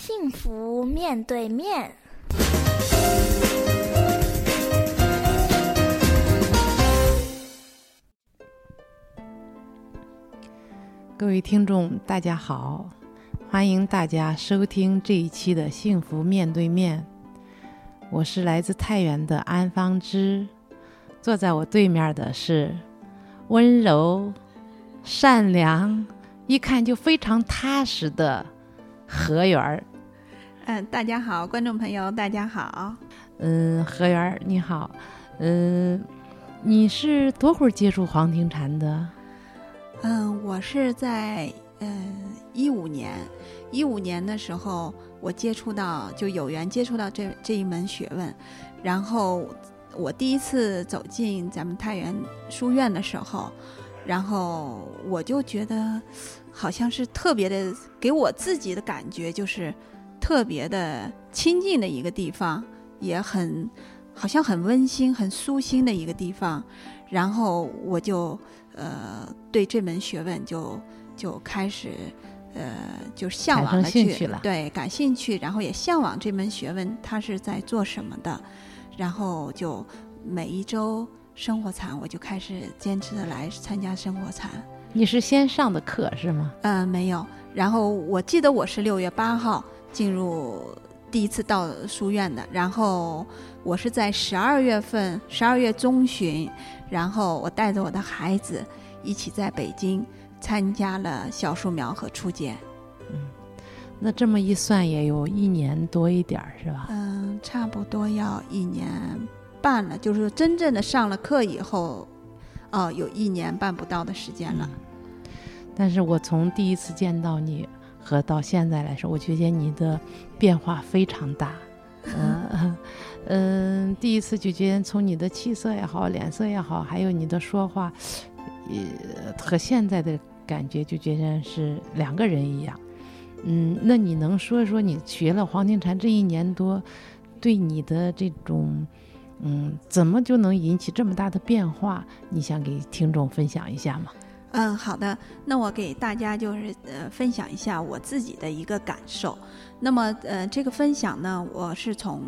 幸福面对面。 各位听众大家好，欢迎大家收听这一期的幸福面对面。我是来自太原的安芳芝，坐在我对面的是温柔善良一看就非常踏实的何媛。 大家好，观众朋友大家好。 何媛你好。你是多会儿接触黄庭禅的？ 我是在15年的时候，我就有缘接触到这一门学问。然后我第一次走进咱们太原书院的时候，然后我就觉得好像是特别的，给我自己的感觉就是特别的亲近的一个地方，也好像很温馨很舒心的一个地方。然后我就对这门学问就开始就向往了去，对，感兴趣，然后也向往这门学问它是在做什么的。然后就每一周生活禅我就开始坚持的来参加生活禅。 你是先上的课是吗？ 没有。然后我记得我是6月8号进入第一次到书院的，然后我是在12月中旬，然后我带着我的孩子一起在北京参加了小树苗和初阶。 那这么一算也有1年多一点是吧？ 差不多要1年半了，就是真正的上了课以后，有1年半不到的时间了。 但是我从第一次见到你和到现在来说，我觉得你的变化非常大。第一次就觉得从你的气色也好，脸色也好，还有你的说话，和现在的感觉就觉得是2个人一样。那你能说说你学了黄庭禅这1年多，对你的这种怎么就能引起这么大的变化？你想给听众分享一下吗？ 好的，那我给大家就是分享一下我自己的一个感受。那么这个分享呢，我是从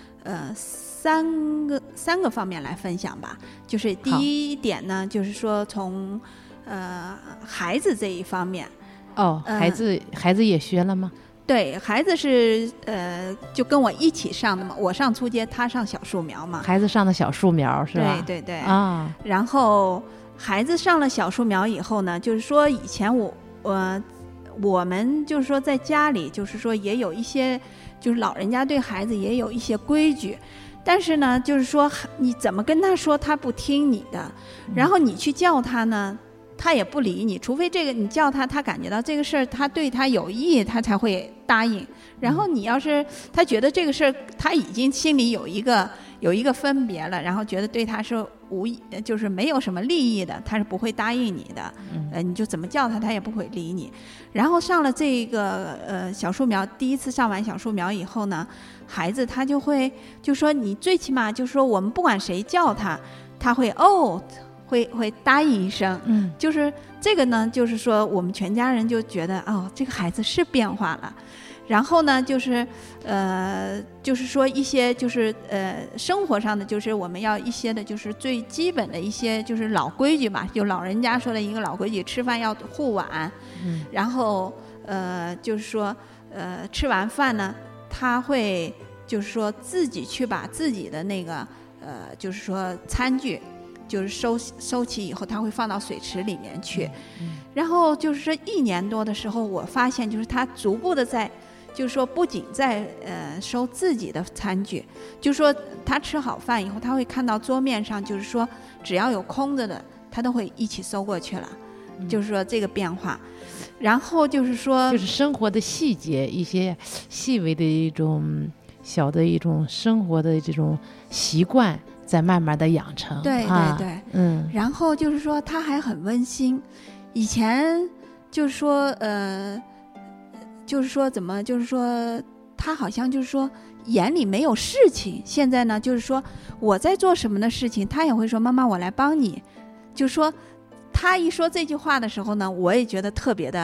三个方面来分享吧。就是第一点呢，就是说从孩子这一方面。孩子也学了吗？对，孩子是就跟我一起上的嘛，我上初阶，他上小树苗嘛。孩子上的小树苗是吧？对对对啊。然后孩子上了小树苗以后呢，就是说以前我们就是说在家里，就是说也有一些，就是老人家对孩子也有一些规矩，但是呢，就是说你怎么跟他说，他不听你的，然后你去叫他呢，他也不理你，除非这个你叫他，他感觉到这个事儿他对他有益，他才会答应。然后你要是他觉得这个事儿他已经心里有一个分别了，然后觉得对他是就是没有什么利益的，他是不会答应你的。你就怎么叫他，他也不会理你。然后上了这个小树苗，第一次上完小树苗以后呢，孩子他就会就说你最起码就是说我们不管谁叫他，他会会答应一声。就是这个呢，就是说我们全家人就觉得这个孩子是变化了。然后呢，就是说一些就是生活上的，就是我们要一些的，就是最基本的一些就是老规矩吧，就老人家说的一个老规矩，吃饭要护碗。然后就是说吃完饭呢，他会就是说自己去把自己的那个就是说餐具就是收起以后，他会放到水池里面去。然后就是说1年多的时候，我发现就是他逐步的就是说不仅在收自己的餐具，就是说他吃好饭以后，他会看到桌面上就是说只要有空着的，他都会一起收过去了。就是说这个变化。然后就是说就是生活的细节，一些细微的一种小的一种生活的这种习惯在慢慢的养成。 对对对。然后就是说他还很温馨。以前就是说就是说怎么就是说他好像就是说眼里没有事情。现在呢，就是说我在做什么的事情，他也会说妈妈我来帮你。就是说他一说这句话的时候呢，我也觉得特别的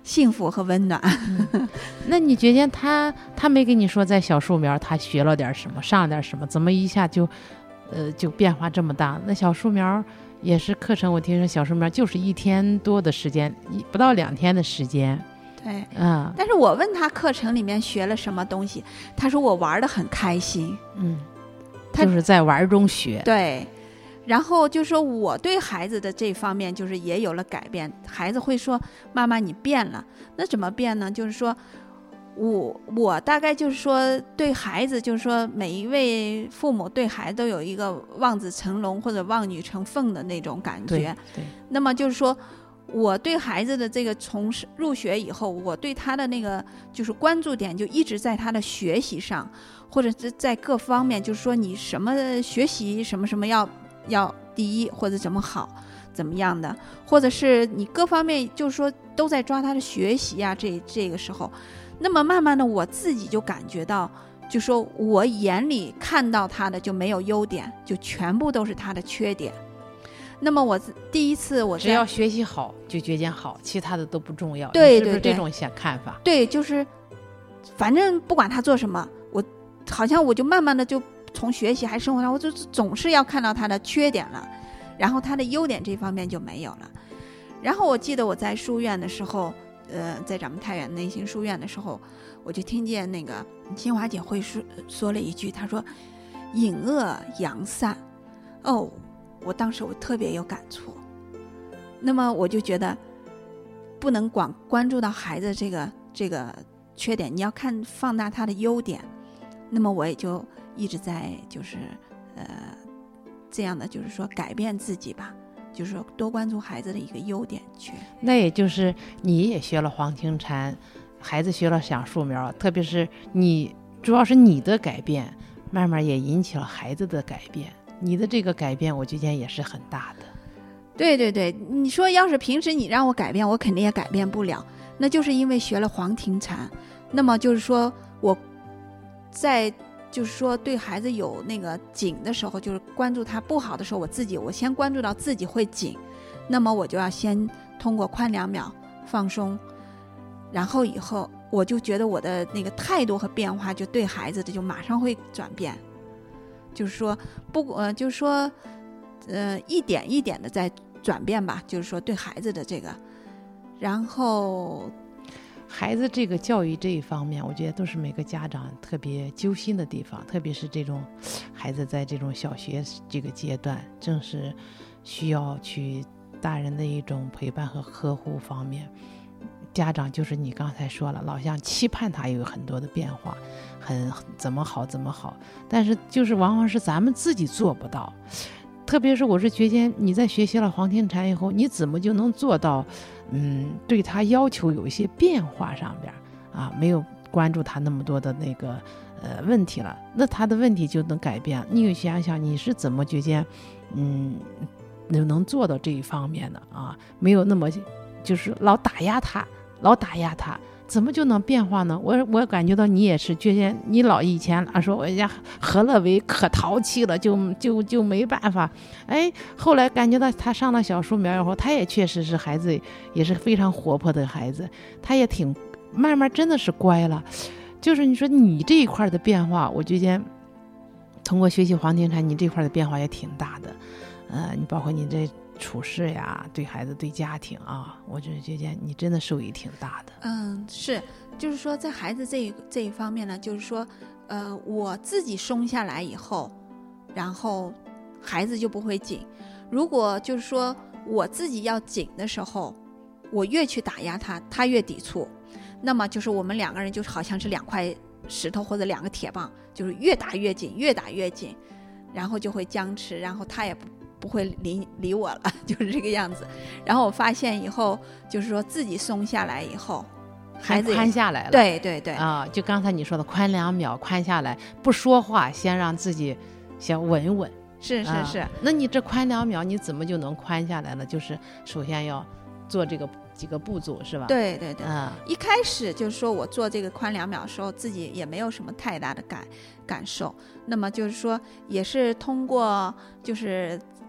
幸福和温暖。 那你觉得他没跟你说在小树苗他学了点什么，上了点什么，怎么一下就变化这么大？那小树苗也是课程，我听说小树苗就是1天多的时间，不到2天的时间。 对，但是我问他课程里面学了什么东西，他说我玩得很开心。 他就是在玩中学。 对。然后就说我对孩子的这方面就是也有了改变，孩子会说妈妈你变了。那怎么变呢？就是说我大概就是说对孩子，就是说每一位父母对孩子都有一个望子成龙或者望女成凤的那种感觉。 对。 那么就是说我对孩子的这个从入学以后，我对他的那个就是关注点就一直在他的学习上，或者是在各方面，就是说你什么学习什么什么要第一，或者怎么好怎么样的，或者是你各方面就是说都在抓他的学习啊，这个时候，那么慢慢的我自己就感觉到，就说我眼里看到他的就没有优点，就全部都是他的缺点。那么我第一次只要学习好就觉得好，其他的都不重要。 对， 是不是这种看法？ 对，就是反正不管他做什么，我好像我就慢慢的就从学习还生活上，我就总是要看到他的缺点了，然后他的优点这方面就没有了。然后我记得我在书院的时候，在咱们太原内心书院的时候，我就听见那个新华姐会说了一句，她说隐恶扬善。我当时我特别有感触。那么我就觉得不能光关注到孩子这个缺点，你要放大他的优点。那么我也就一直在就是这样的，就是说改变自己吧，就是说多关注孩子的一个优点缺。 那也就是你也学了黄庭禅，孩子学了小树苗，特别是你主要是你的改变，慢慢也引起了孩子的改变。你的这个改变我觉得也是很大的。 对对对，你说要是平时你让我改变，我肯定也改变不了。那就是因为学了黄庭禅，那么就是说我在就是说对孩子有那个紧的时候，就是关注他不好的时候，我先关注到自己会紧，那么我就要先通过宽2秒放松，然后以后我就觉得我的那个态度和变化就对孩子的就马上会转变。就是说就是说一点一点的在转变吧，就是说对孩子的这个。然后孩子这个教育这一方面，我觉得都是每个家长特别揪心的地方，特别是这种孩子在这种小学这个阶段，正是需要去大人的一种陪伴和呵护方面。家长就是你刚才说了，老想期盼他有很多的变化，怎么好，但是就是往往是咱们自己做不到。特别是我是觉得你在学习了黄庭禅以后，你怎么就能做到对他要求有一些变化上边啊，没有关注他那么多的那个问题了，那他的问题就能改变。你有想想你是怎么觉得能做到这一方面的啊？没有那么就是老打压他，怎么就能变化呢？我感觉到你也是觉得你老以前说我家何乐为可淘气了，就没办法。后来感觉到他上了小树苗以后，他也确实是孩子，也是非常活泼的孩子，他也挺慢慢真的是乖了。就是你说你这一块的变化，我觉得通过学习黄庭禅，你这块的变化也挺大的。你包括你这处事呀，对孩子对家庭啊，我就觉得你真的受益挺大的。 是，就是说在孩子这一方面呢，就是说我自己松下来以后，然后孩子就不会紧。如果就是说我自己要紧的时候，我越去打压他，他越抵触，那么就是我们2个人就好像是2块石头或者2个铁棒，就是越打越紧，然后就会僵持，然后他也不会理我了，就是这个样子。然后我发现以后，就是说自己松下来以后，孩子宽下来了。 对对对就刚才你说的宽2秒，宽下来，不说话，先让自己先稳稳。 是。 那你这宽2秒，你怎么就能宽下来了？就是首先要做这个几个步骤，是吧？ 对。一开始就是说我做这个宽2秒的时候，自己也没有什么太大的感受。那么就是说，也是通过就是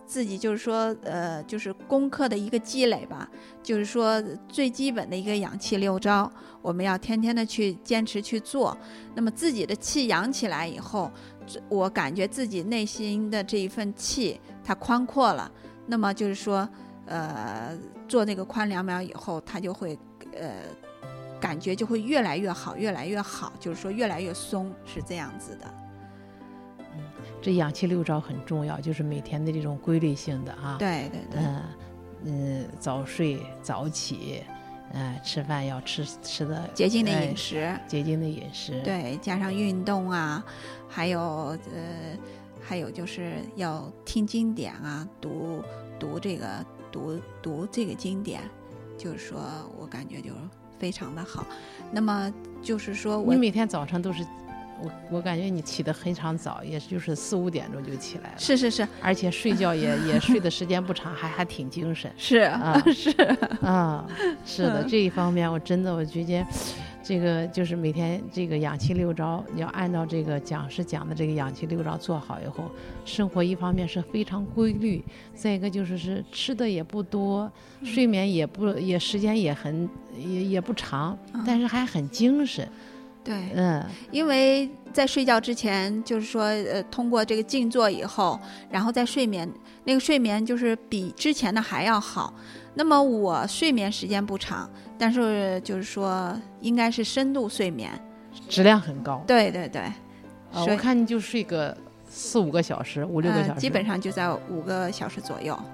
自己就是说就是功课的一个积累吧，就是说最基本的一个养气6招，我们要天天的去坚持去做。那么自己的气养起来以后，我感觉自己内心的这一份气它宽阔了，那么就是说做那个宽2秒以后，它就会感觉就会越来越好，越来越好，就是说越来越松，是这样子的。 这养气6招很重要，就是每天的这种规律性的啊。 对对对。早睡早起，吃饭要吃的洁净的饮食， 洁净的饮食。对， 加上运动啊，还有就是要听经典啊，读这个经典，就是说我感觉就非常的好。那么就是说你每天早上都是。我感觉你起得非常早，也就是4、5点钟就起来了。 是， 而且睡觉也睡的时间不长，还挺精神。 是啊， 是的，这一方面我觉得这个就是每天这个养气6招，你要按照这个讲师讲的这个养气6招做好以后，生活一方面是非常规律，再一个就是吃的也不多，睡眠也时间也不长，但是还很精神。 对，因为在睡觉之前，就是说，通过这个静坐以后，然后在睡眠，那个睡眠就是比之前的还要好。那么我睡眠时间不长，但是就是说，应该是深度睡眠， 质量很高。 对对对， 我看你就睡个4、5个小时，5、6个小时， 基本上就在5个小时左右。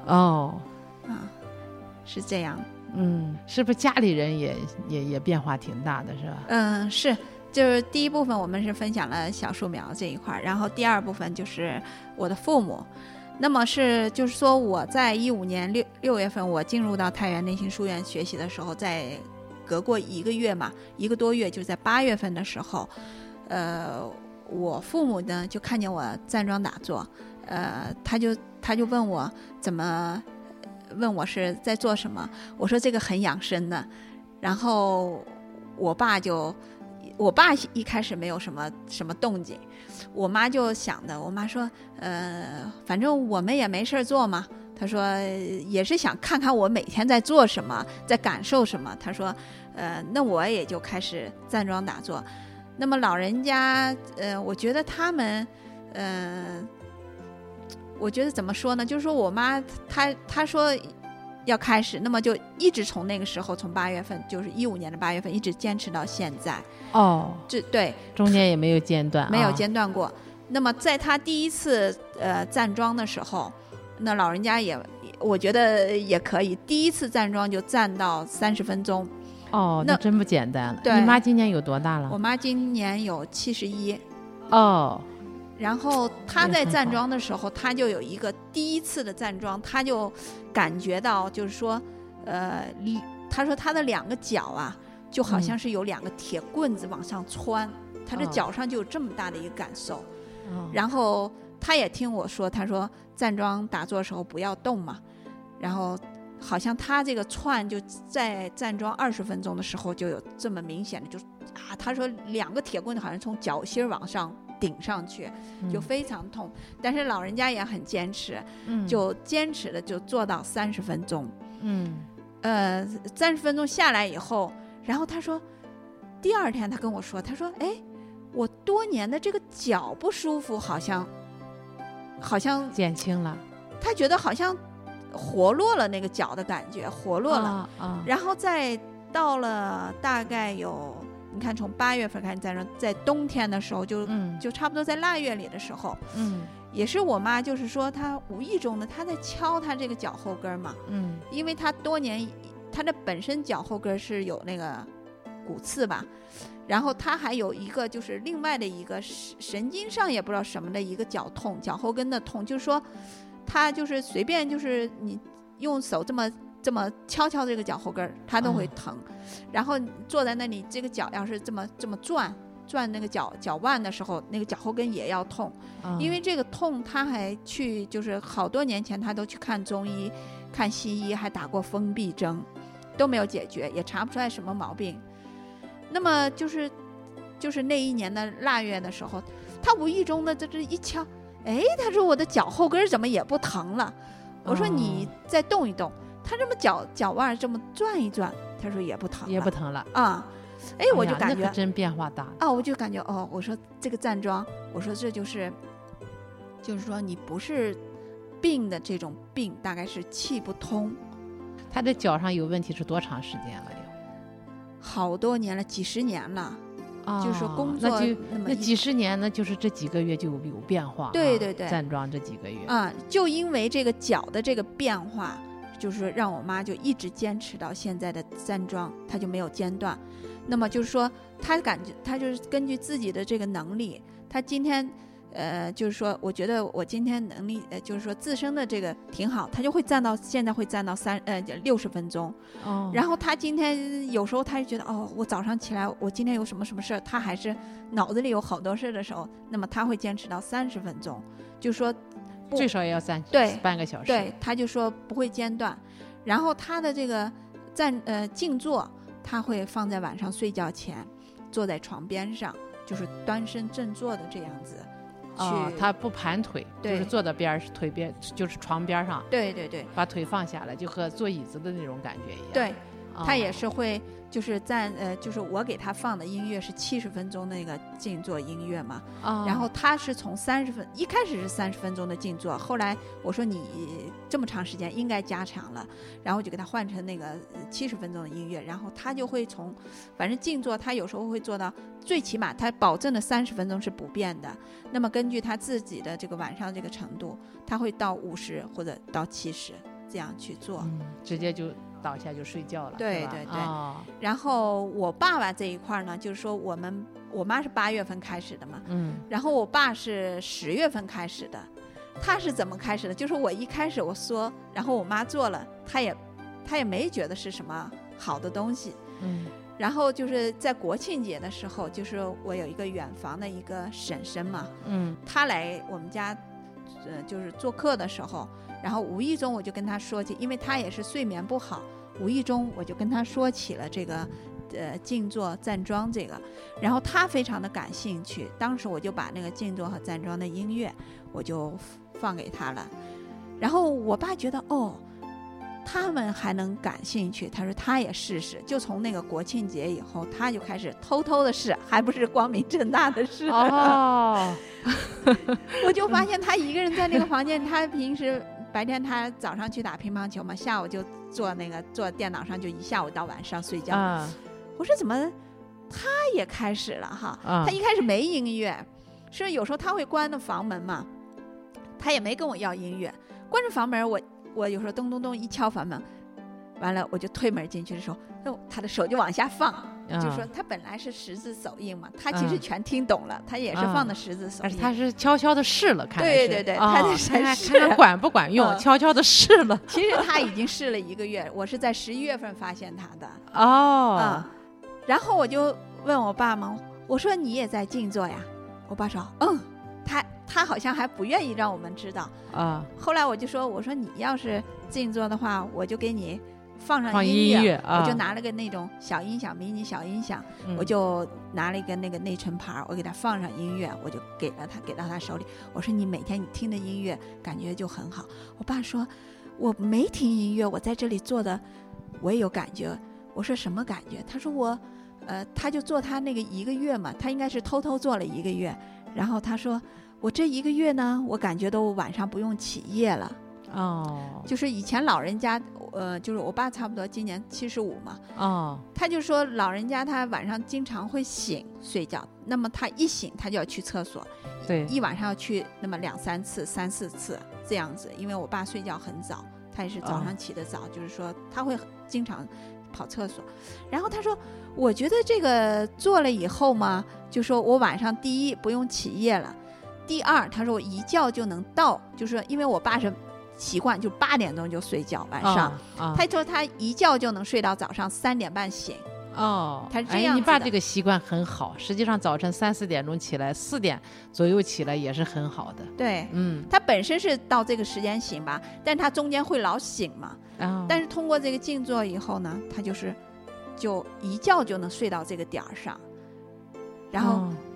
是这样。 是不是家里人也变化挺大的，是吧？ 是。就是第一部分我们是分享了小树苗这一块，然后第二部分就是我的父母。那么就是说我在15年6月份我进入到太原内心书院学习的时候，在隔过1个月嘛，1个多月，就在8月份的时候，我父母呢就看见我站桩打坐，他就问我问我是在做什么，我说这个很养生的。然后我爸一开始没有什么动静，我妈就想的，我妈说反正我们也没事做嘛，她说也是想看看我每天在做什么，在感受什么。她说那我也就开始站桩打坐。那么老人家我觉得他们我觉得怎么说呢，就是说我妈她说要开始，那么就一直从那个时候，从8月份，就是15年的8月份，一直坚持到现在。对， 中间也没有间断， 没有间断过。那么在他第一次站桩的时候，那老人家我觉得也可以，第一次站桩就站到30分钟。 那真不简单了。 对， 你妈今年有多大了？ 我妈今年有71。然后他在站桩的时候，他就有一个第一次的站桩，他就感觉到就是说，他说他的2个脚啊，就好像是有2个铁棍子往上穿，他的脚上就有这么大的一个感受。然后他也听我说，他说站桩打坐的时候不要动嘛，然后好像他这个窜就在站桩20分钟的时候就有这么明显的，就他说2个铁棍子好像从脚心往上顶上去，就非常痛。但是老人家也很坚持，就坚持的就做到30分钟。30分钟下来以后，然后他说第2天他跟我说，他说我多年的这个脚不舒服好像减轻了， 他觉得好像活络了，那个脚的感觉活络了。然后再到了大概有，你看从8月份开始在冬天的时候就差不多在腊月里的时候，也是我妈就是说她无意中的她在敲她这个脚后跟嘛，因为她多年她的本身脚后跟是有那个骨刺吧，然后她还有一个就是另外的一个神经上也不知道什么的一个脚痛，脚后跟的痛，就是说她就是随便就是你用手这么敲这个脚后跟它都会疼，然后坐在那里这个脚要是这么转那个脚腕的时候，那个脚后跟也要痛。因为这个痛他还去就是好多年前他都去看中医看西医，还打过封闭针都没有解决，也查不出来什么毛病。那么就是那一年的腊月的时候，他无意中的这一敲，他说我的脚后跟怎么也不疼了。 我说你再动一动，他这么脚腕这么转一转，他说也不疼了啊。我就感觉那个真变化大啊，我就感觉我说这个站桩，我说这就是说你不是病的这种病，大概是气不通。 他的脚上有问题是多长时间了？ 好多年了，几十年了。就是说工作那几十年，那就是这几个月就有变化。 对， 站桩这几个月就因为这个脚的这个变化，就是让我妈就一直坚持到现在的站桩，她就没有间断。那么就是说，她感觉她就是根据自己的这个能力，她今天就是说，我觉得我今天能力就是说自身的这个挺好，他就会现在会站到60分钟。然后他今天有时候他就觉得我早上起来我今天有什么事，他还是脑子里有好多事的时候，那么他会坚持到30分钟，就说最少也要半个小时。 对，他就说不会间断。然后他的这个静坐，他会放在晚上睡觉前，坐在床边上，就是端身正坐的这样子。 他不盘腿，就是坐在腿边，就是床边上。 对， 把腿放下来，就和坐椅子的那种感觉一样。 对，他也是会，就是就是我给他放的音乐是70分钟那个静坐音乐嘛。然后他是从一开始是30分钟的静坐，后来我说你这么长时间应该加长了，然后我就给他换成那个70分钟的音乐，然后他就会反正静坐他有时候会做到最起码他保证的30分钟是不变的。那么根据他自己的这个晚上这个程度，他会到50或者到70这样去做。 直接就倒下就睡觉了。 对。然后我爸爸这一块呢，就是说我妈是8月份开始的嘛。然后我爸是10月份开始的。他是怎么开始的？就是我一开始我说，然后我妈做了，他也没觉得是什么好的东西。然后就是在国庆节的时候，就是我有一个远房的一个婶婶嘛。她来我们家就是做客的时候，然后无意中我就跟她说起，因为她也是睡眠不好，无意中我就跟她说起了这个静坐站桩这个，然后她非常的感兴趣。当时我就把那个静坐和站桩的音乐我就放给她了，然后我爸觉得他们还能感兴趣，他说他也试试。就从那个国庆节以后，他就开始偷偷的试，还不是光明正大的试。我就发现他一个人在那个房间，他平时白天他早上去打乒乓球嘛，下午就坐电脑上就一下午到晚上睡觉。我说怎么他也开始了哈？他一开始没音乐，是有时候他会关着房门嘛，他也没跟我要音乐，关着房门我有时候咚咚咚一敲房门，完了我就推门进去的时候，他的手就往下放，就说他本来是十字手印嘛，他其实全听懂了，他也是放的十字手印， 而且他是悄悄的试了，看对，他在试看管不管用，悄悄的试了。 其实他已经试了1个月，我是在11月份发现他的。 然后我就问我爸嘛，我说你也在静坐呀？我爸说他好像还不愿意让我们知道。后来我说你要是静坐的话，我就给你放上音乐。我就拿了个那种小音响，迷你小音响，我就拿了一个那个内存盘，我给他放上音乐，我就给到他手里。我说你每天你听的音乐感觉就很好。我爸说我没听音乐，我在这里做的我也有感觉。我说什么感觉？他说他就做他那个1个月嘛，他应该是偷偷做了1个月，然后他说我这1个月呢，我感觉都晚上不用起夜了。就是以前老人家就是我爸差不多今年75嘛。他就说老人家他晚上经常会醒睡觉，那么他一醒他就要去厕所， 对， 一晚上要去那么2-3次3-4次这样子。因为我爸睡觉很早，他也是早上起得早，就是说他会经常跑厕所。然后他说我觉得这个做了以后嘛，就说我晚上第一不用起夜了，第二他说我一觉就能到，就是因为我爸是习惯就8点钟就睡觉晚上。他说他一觉就能睡到早上3点半醒。他是这样子的。 你爸这个习惯很好，实际上早晨3-4点钟起来，4点左右起来也是很好的。 对，他本身是到这个时间醒吧，但他中间会老醒嘛。但是通过这个静坐以后呢，他就一觉就能睡到这个点儿上。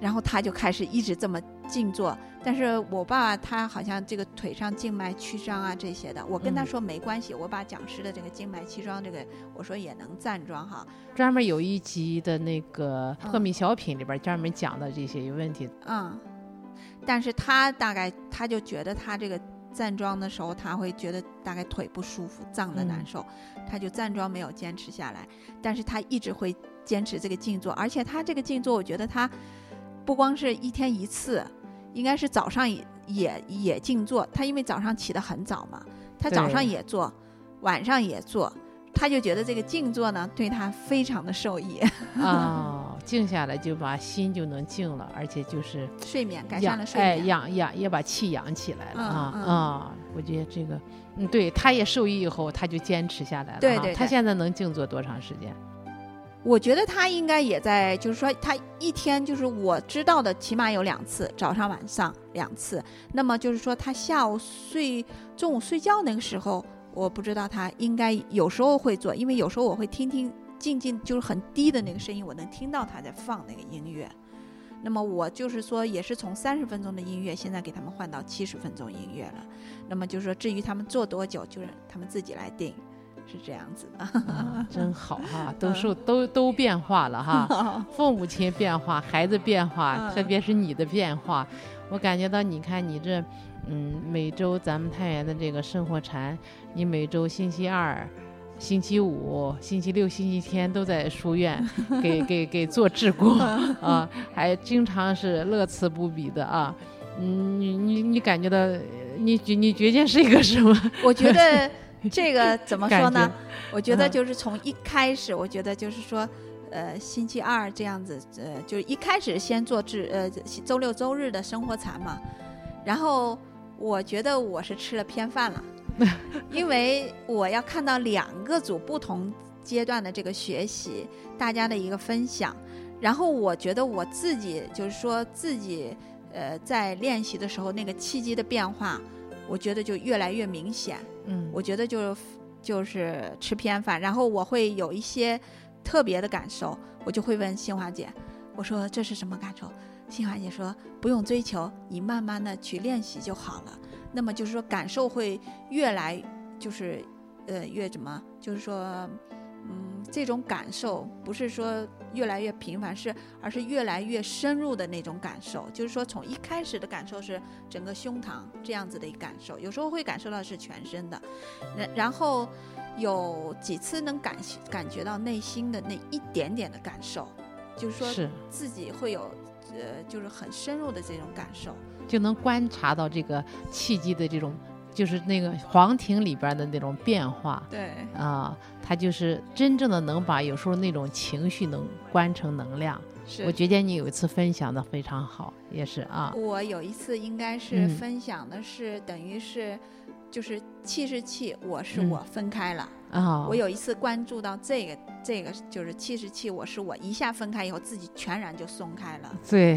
然后他就开始一直这么静坐。但是我爸爸他好像这个腿上静脉曲张啊这些的，我跟他说没关系，我把讲师的这个静脉曲张这个我说也能站桩哈。 专门有一集的那个破密小品里边专门讲的这些有问题。 但是他大概他就觉得他这个站桩的时候他会觉得大概腿不舒服，胀得难受，他就站桩没有坚持下来。但是他一直会坚持这个静坐，而且他这个静坐我觉得他不光是一天一次，应该是早上也静坐。他因为早上起得很早嘛，他早上也做，晚上也做，他就觉得这个静坐呢对他非常的受益。 静下来就把心就能静了，而且就是睡眠改善了睡眠， 也把气养起来了。我觉得这个对，他也受益以后他就坚持下来了。 对， 他现在能静坐多长时间？ 我觉得他应该也在，就是说他一天就是我知道的起码有2次，早上晚上2次。那么就是说他下午中午睡觉那个时候，我不知道他应该有时候会做，因为有时候我会听静就是很低的那个声音，我能听到他在放那个音乐。那么我就是说也是从30分钟的音乐现在给他们换到70分钟音乐了。那么就是说至于他们做多久就是他们自己来定，是这样子的。 真好哈，都变化了哈。父母亲变化，孩子变化，特别是你的变化，我感觉到你看你这每周咱们太原的这个生活禅，你每周星期二、星期五、星期六、星期天都在书院给做志工啊，还经常是乐此不疲的啊。你感觉到你觉得是一个什么？ 我觉得这个怎么说呢？我觉得就是从一开始，我觉得就是说，星期二这样子，就是一开始先做周六周日的生活禅嘛，然后我觉得我是吃了偏饭了。因为我要看到2个组不同阶段的这个学习，大家的一个分享，然后我觉得我自己就是说自己在练习的时候那个气机的变化，我觉得就越来越明显。我觉得就是吃偏饭，然后我会有一些特别的感受，我就会问新华姐，我说这是什么感受？新华姐说不用追求，你慢慢的去练习就好了。那么就是说感受会越来就是越怎么就是说这种感受不是说越来越频繁，而是越来越深入的那种感受。就是说从一开始的感受是整个胸膛这样子的一个感受，有时候会感受到是全身的，然后有几次能感觉到内心的那一点点的感受，就是说自己会有就是很深入的这种感受， 就能观察到这个气机的这种，就是那个黄庭里边的那种变化。 对它就是真正的能把有时候那种情绪能观成能量。我觉得你有一次分享的非常好，也是我有一次应该是分享的是等于是就是气是气，我是我分开了。我有一次关注到这个就是气是气，我是我，一下分开以后自己全然就松开了。 对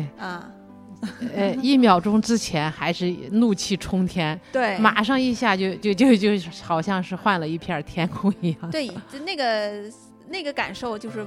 1秒钟之前还是怒气冲天， 对， 马上一下就好像是换了一片天空一样。 对，那个感受就是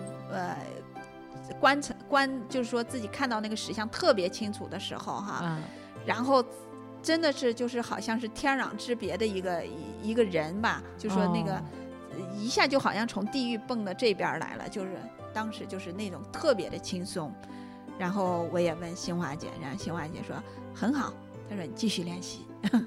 就是说自己看到那个实相特别清楚的时候哈，然后真的是就是好像是天壤之别的一个人吧，就说那个一下就好像从地狱蹦到这边来了，就是当时就是那种特别的轻松。然后我也问新华姐，然后新华姐说很好，她说你继续练习。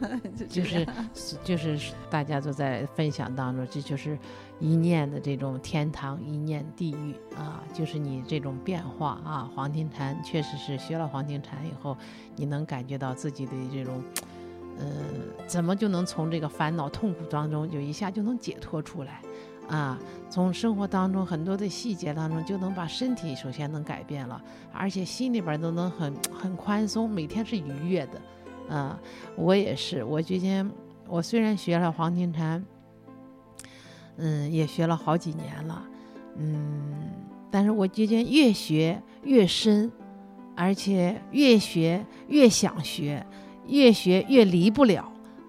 就是大家都在分享当中，这就是一念的这种天堂，一念地狱就是你这种变化黄庭禅确实是学了黄庭禅以后，你能感觉到自己的这种怎么就能从这个烦恼痛苦当中就一下就能解脱出来从生活当中很多的细节当中就能把身体首先能改变了，而且心里边都能很宽松，每天是愉悦的我也是，我觉得我虽然学了黄庭禅也学了好几年了但是我觉得越学越深，而且越学越想学，越学越离不了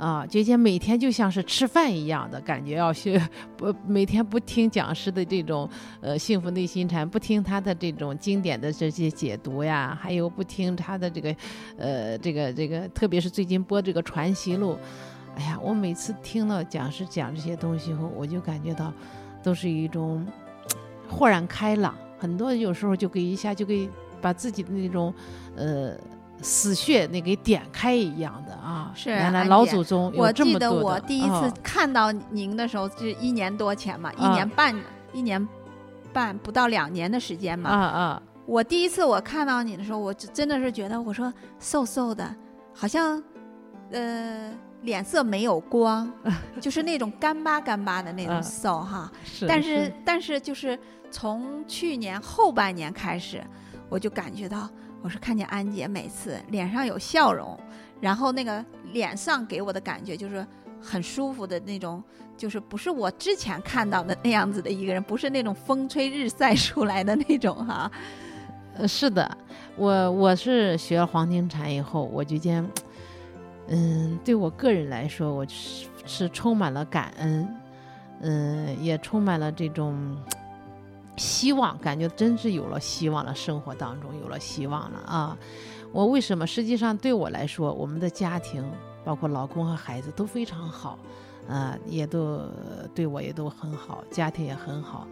啊，觉得每天就像是吃饭一样的感觉，要学每天不听讲师的这种幸福内心禅，不听他的这种经典的这些解读呀，还有不听他的这个特别是最近播这个传习录，哎呀，我每次听到讲师讲这些东西后，我就感觉到都是一种豁然开朗，很多有时候就一下就给把自己的那种死穴那给点开一样的啊！ 是原来老祖宗有这么多的。 我记得我第一次看到您的时候，是1年多前嘛，1年半不到2年的时间嘛。我第一次我看到你的时候，我真的是觉得，我说瘦瘦的，好像脸色没有光，就是那种干巴的那种瘦哈。但是就是从去年后半年开始，我就感觉到。我是看见安姐每次脸上有笑容，然后那个脸上给我的感觉就是很舒服的那种，就是不是我之前看到的那样子的一个人，不是那种风吹日晒出来的那种哈。 是的，我是学了黄庭禅以后，我就觉得，对我个人来说，我是充满了感恩，也充满了这种。希望，感觉真是有了希望了，生活当中有了希望了啊！我为什么？实际上对我来说，我们的家庭，包括老公和孩子都非常好，也都对我也都很好，家庭也很好，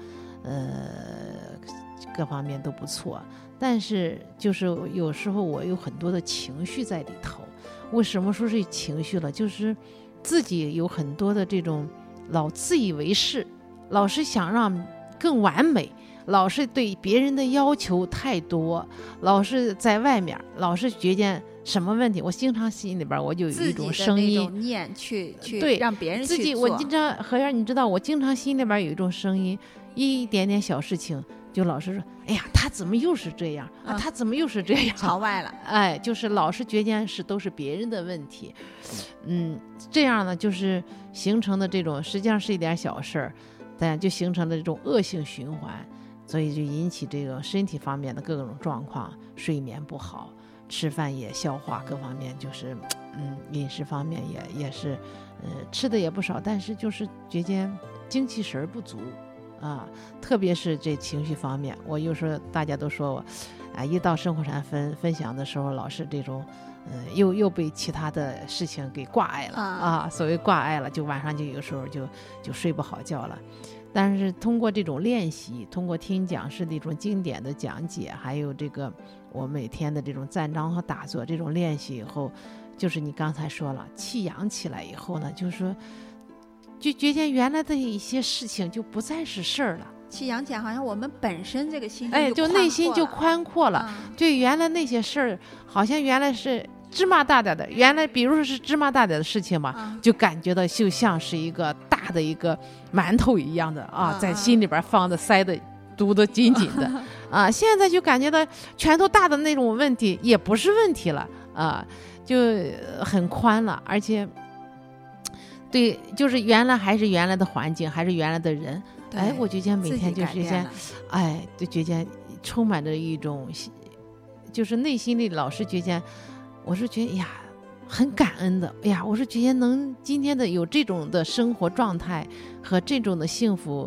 各方面都不错。但是就是有时候我有很多的情绪在里头。为什么说是情绪了？就是自己有很多的这种老自以为是，老是想让更完美，老是对别人的要求太多，老是在外面老是觉得什么问题，我经常心里边我就有一种声音， 自己的那种念去对让别人去做。 自己我经常何燕，你知道我经常心里边有一种声音，一点点小事情就老是说，哎呀，他怎么又是这样啊？他怎么又是这样？ 朝外了， 哎，就是老是觉得都是别人的问题，这样呢，就是形成的这种实际上是一点小事儿。但就形成了这种恶性循环，所以就引起这个身体方面的各种状况，睡眠不好，吃饭也消化各方面就是饮食方面也是吃的也不少，但是就是觉得精气神不足啊，特别是这情绪方面。我有时候大家都说我一到生活禅分享的时候，老是这种又被其他的事情给挂碍了啊！所谓挂碍了，就晚上就有时候就睡不好觉了。但是通过这种练习，通过听讲师的一种经典的讲解，还有这个我每天的这种站桩和打坐这种练习以后，就是你刚才说了，气养起来以后呢，就是说就觉得原来的一些事情就不再是事儿了。 气养起来，好像我们本身这个心就内心就宽阔了。对，原来那些事儿，好像原来是芝麻大点的，原来比如说是芝麻大点的事情嘛，就感觉到就像是一个大的一个馒头一样的在心里边放的塞的堵得紧紧的现在就感觉到拳头大的那种问题也不是问题了就很宽了，而且对，就是原来还是原来的环境，还是原来的人。我觉得每天就是就觉得充满着一种，就是内心里老是觉得，我是觉得呀，很感恩的。哎呀，我是觉得能今天的有这种的生活状态和这种的幸福，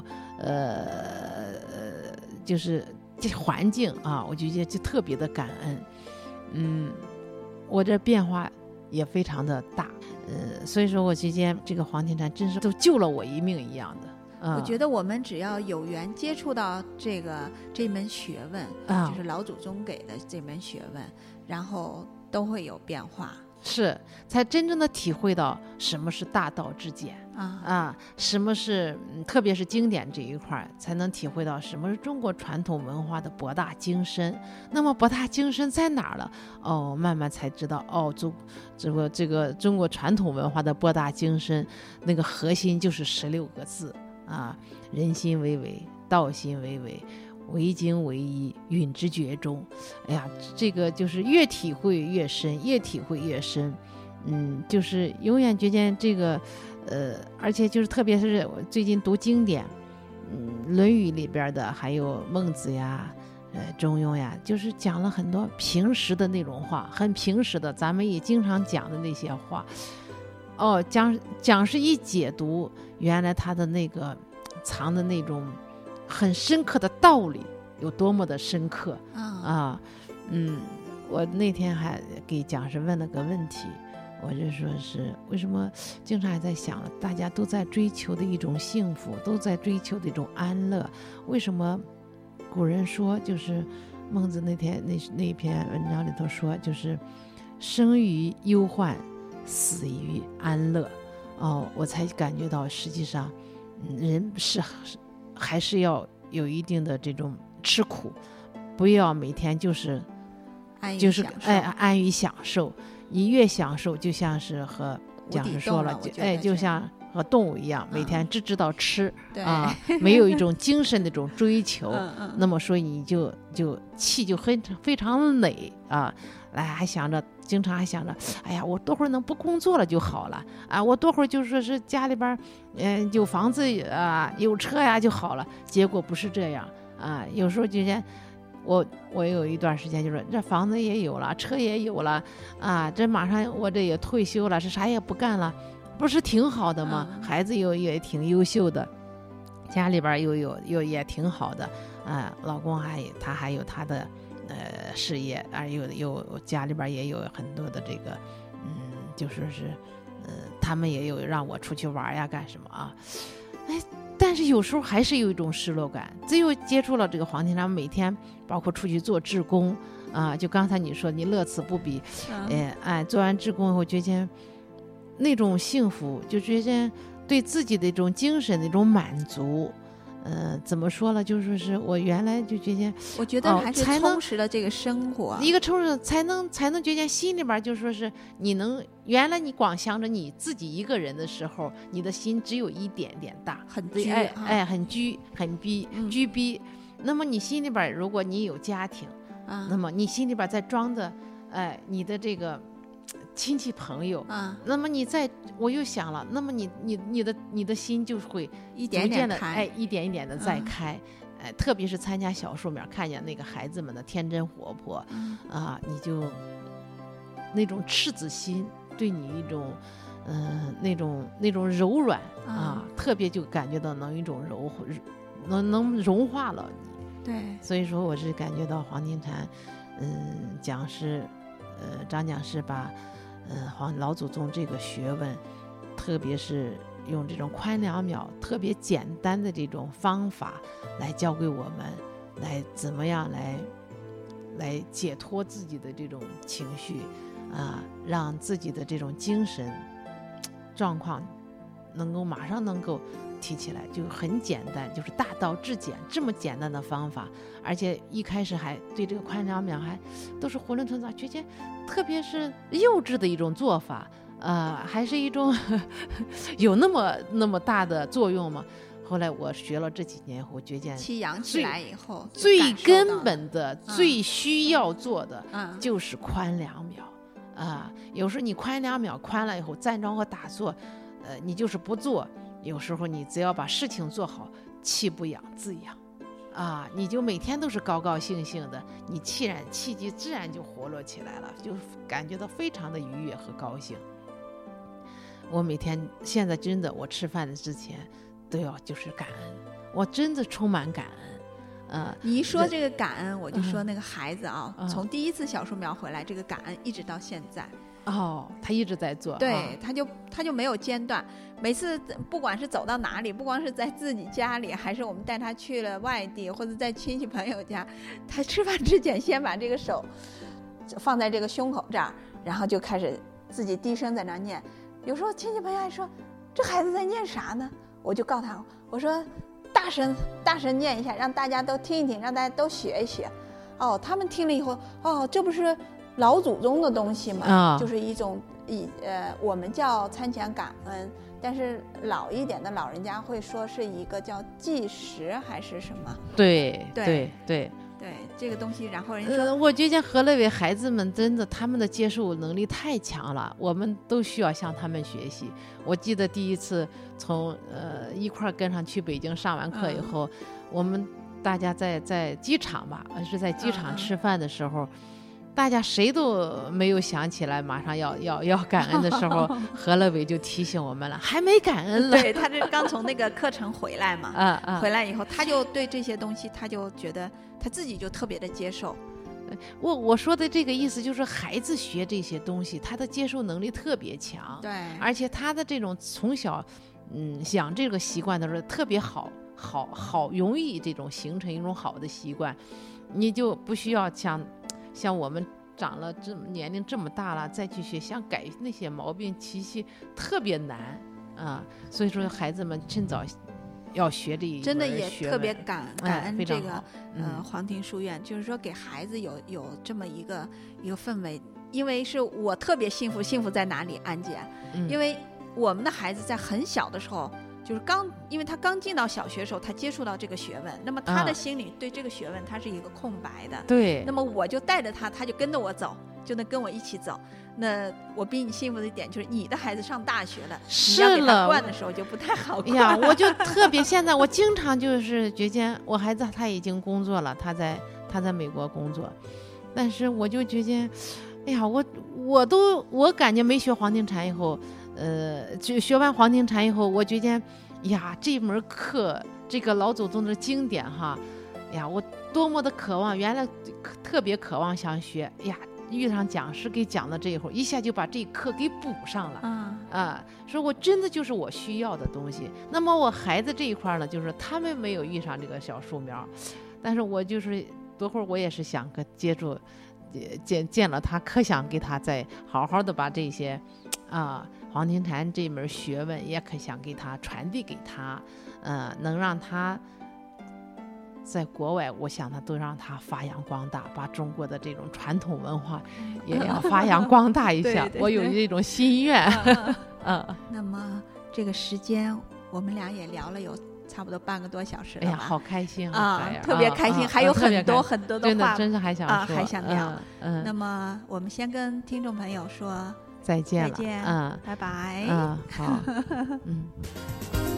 就是这环境我觉得就特别的感恩。我这变化也非常的大，所以说我觉得这个黄庭禅真是都救了我一命一样的。 我觉得我们只要有缘接触到这门学问，就是老祖宗给的这门学问，然后都会有变化， 是才真正的体会到什么是大道至简什么是特别是经典这一块，才能体会到什么是中国传统文化的博大精深。那么博大精深在哪儿了？慢慢才知道这个中国传统文化的博大精深，那个核心就是16个字人心为为，道心为为，为精为一，允之厥中。哎呀，这个就是越体会越深，越体会越深。就是永远觉得这个而且就是特别是我最近读经典，论语里边的，还有孟子呀，中庸呀，就是讲了很多平时的那种话，很平时的，咱们也经常讲的那些话， 讲师一解读，原来他的那个藏的那种很深刻的道理有多么的深刻我那天还给讲师问了个问题，我就说是为什么经常还在想，大家都在追求的一种幸福，都在追求的一种安乐，为什么古人说，就是孟子那天那篇文章里头说，就是生于忧患，死于安乐。我才感觉到实际上人还是要有一定的这种吃苦，不要每天就是安于享受，你越享受就像是和讲师说了，就像和动物一样，每天只知道吃没有一种精神的一种追求那么说你就气就非常馁经常还想着哎呀，我多会儿能不工作了就好了我多会儿就说是家里边有房子有车呀就好了，结果不是这样有时候就像我有一段时间就是这房子也有了，车也有了这马上我这也退休了，是啥也不干了，不是挺好的吗？孩子也挺优秀的，家里边又也挺好的老公他还有他的事业有家里边也有很多的这个就是他们也有让我出去玩呀干什么但是有时候还是有一种失落感。只有接触了这个黄庭禅，每天包括出去做志工就刚才你说你乐此不疲做完志工以后觉得那种幸福，就觉得对自己的一种精神的一种满足怎么说了，就是是我原来就觉得我觉得还是充实了这个生活一个充实才能觉得心里边就说是你能原来你光想着你自己一个人的时候，你的心只有一点点大， 很拘很拘逼那么你心里边如果你有家庭那么你心里边再装的你的这个亲戚朋友那么我又想了，那么你的心就会一点点的一点一点的再开特别是参加小树苗，看见那个孩子们的天真活泼你就那种赤子心对你一种那种柔软特别就感觉到能一种能融化了你。 对， 所以说我是感觉到黄庭禅讲师张讲师把老祖宗这个学问，特别是用这种宽两秒特别简单的这种方法来教给我们，来怎么样来解脱自己的这种情绪让自己的这种精神状况马上能够提起来，就很简单，就是大道至简这么简单的方法，而且一开始还对这个宽两秒还都是囫囵吞枣，觉得特别是幼稚的一种做法还是一种有那么大的作用吗？后来我学了这几年后，觉得气养起来以后最根本的最需要做的就是宽两秒有时候你宽两秒宽了以后，站桩和打坐你就是不做，有时候你只要把事情做好，气不养自养你就每天都是高高兴兴的，你气机自然就活络起来了，就感觉到非常的愉悦和高兴。我每天现在真的我吃饭的之前都要就是感恩，我真的充满感恩你一说这个感恩我就说那个孩子从第一次小树苗回来，这个感恩一直到现在他一直在做， 对他就没有间断，每次不管是走到哪里，不光是在自己家里，还是我们带他去了外地或者在亲戚朋友家，他吃饭之前先把这个手放在这个胸口这儿，然后就开始自己低声在那念。有时候亲戚朋友还说这孩子在念啥呢，我就告诉他，我说大声念一下，让大家都听一听，让大家都学一学他们听了以后这不是老祖宗的东西嘛就是一种我们叫参前感恩，但是老一点的老人家会说是一个叫计时还是什么， 对这个东西。然后人说我觉得何乐伟孩子们真的他们的接受能力太强了，我们都需要向他们学习。我记得第一次从一块跟上去北京上完课以后我们大家在机场吧是在机场吃饭的时候大家谁都没有想起来马上要感恩的时候，何乐伟就提醒我们了，还没感恩了。 对，他这刚从那个课程回来嘛，回来以后他就对这些东西他就觉得他自己就特别的接受。 我说的这个意思就是孩子学这些东西他的接受能力特别强， 对， 而且他的这种从小养这个习惯的时候特别好容易这种形成一种好的习惯，你就不需要像我们长了年龄这么大了再去学，想改那些毛病习气特别难啊。所以说孩子们趁早要学这一真的也特别感恩这个黄庭书院，就是说给孩子有这么一个氛围。因为是我特别幸福在哪里，安姐？因为我们的孩子在很小的时候，就是因为他刚进到小学的时候，他接触到这个学问，那么他的心里对这个学问他是一个空白的。 对。 那么我就带着他就跟着我走，就能跟我一起走。那我比你幸福的一点就是你的孩子上大学了， 是了， 你要给他惯的时候就不太好惯。 呀，我就特别现在我经常就是觉得我孩子他已经工作了，他在美国工作，但是我就觉得，哎呀，我感觉没学黄庭禅以后，就学完黄庭禅以后，我觉得呀，这门课这个老祖宗的经典哈，呀，我多么的渴望，原来特别渴望想学呀。遇上讲师给讲的这一会儿，一下就把这课给补上了说我真的就是我需要的东西。那么我孩子这一块呢，就是他们没有遇上这个小树苗，但是我就是多会儿我也是想接触见了他，可想给他再好好的把这些黄庭禅这门学问也可想给他传递给他，能让他在国外，我想他都让他发扬光大，把中国的这种传统文化也要发扬光大一下。 对， 我有这种心愿。 那么这个时间我们俩也聊了有差不多半个多小时了吧。 哎呀，好开心特别开心，还有很多很多的话， 真是还想说， 还想聊。那么我们先跟听众朋友说再见了， 拜拜。 好，